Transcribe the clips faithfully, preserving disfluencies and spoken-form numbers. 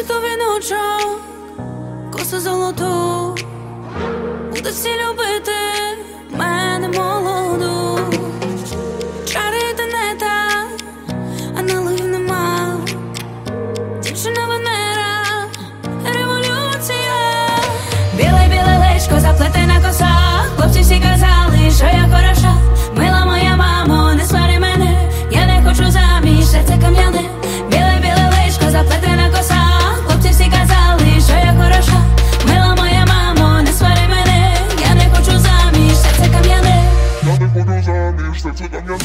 Заплету віночок, косу золоту, будуть всі любити мене молоду. Чари тенета, аналогів нема. Дівчина Венера, революція. Біле-біле личко, заплетена коса. Хлопці всі казали, що я хороша. Мила моя мамо, не свари мене. Я не хочу заміж, серце кам'яне. Біле-біле личко, заплетена коса. Хлопці всі казали, що я хороша. Мила моя мамо, не свари мене. Я не хочу заміж, серце кам'яне. Я не хочу заміж, серце кам'яне.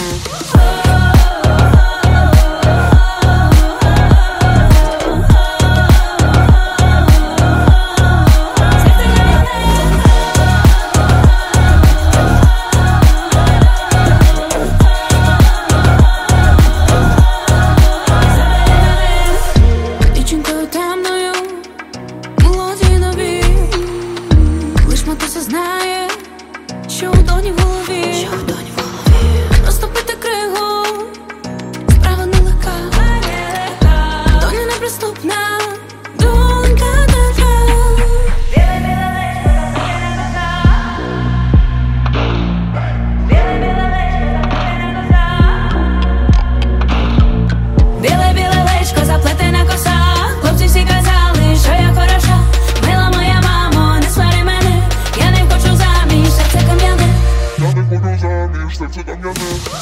Матуся знає, що у доні в голові, що у доні в голові. Розтопити кригу, справа нелегка. Доня неприступна, донька така. Біле-біле личко, заплетена коса. Хлопці всі казали, що я хороша. Мила моя мамо, не свари мене. Я не хочу заміж, серце кам'яне. Я не хочу заміж, серце кам'яне.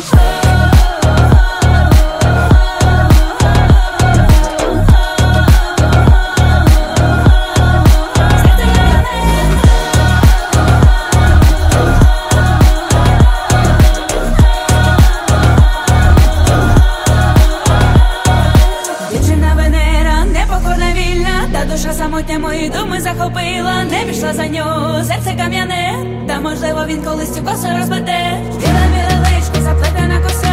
Дівчина Венера, непокорна, вільна, та душа самотня мої думи захопила. Не пішла за нього, серце кам'яне, та можливо він колись цю косу розплете. Біле-біле личко, заплетена коса.